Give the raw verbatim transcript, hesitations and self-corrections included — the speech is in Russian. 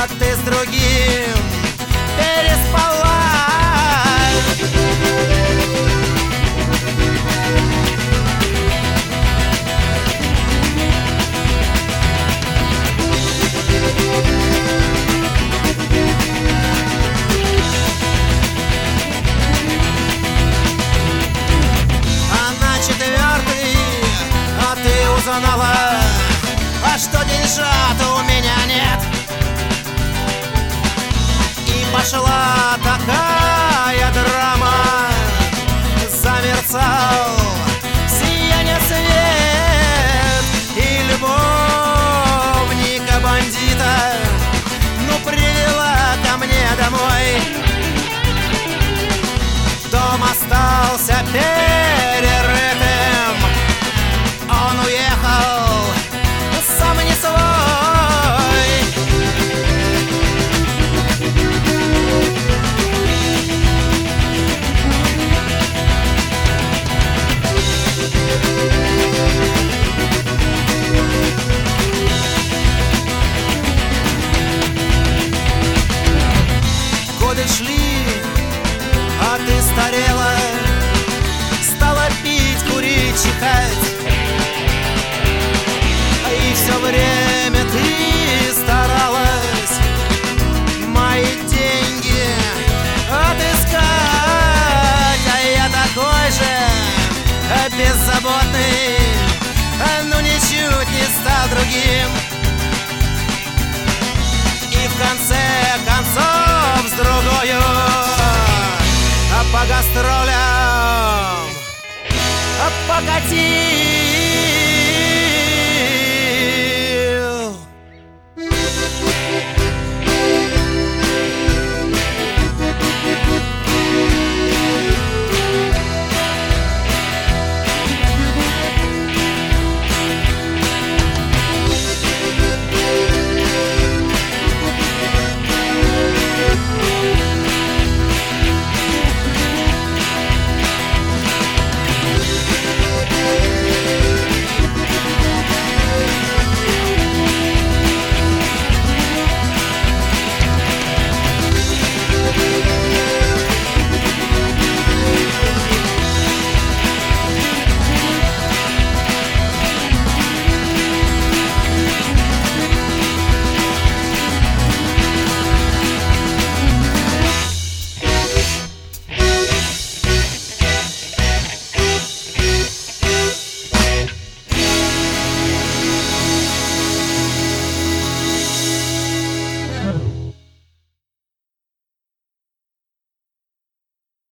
ты с другим переспала. Узнала, а что деньжат у меня нет. И пошла такая драма, замерцал сияние свет. И любовника бандита ну привела ко мне домой. Дом остался перерытым, он уехал сам не свой. Годы шли, а ты старела, стала пить, курить, чихать. И все время ты старалась мои деньги отыскать. А я такой же беззаботный, ну ничуть не стал другим. И в конце концов с другою по гастролям покатил.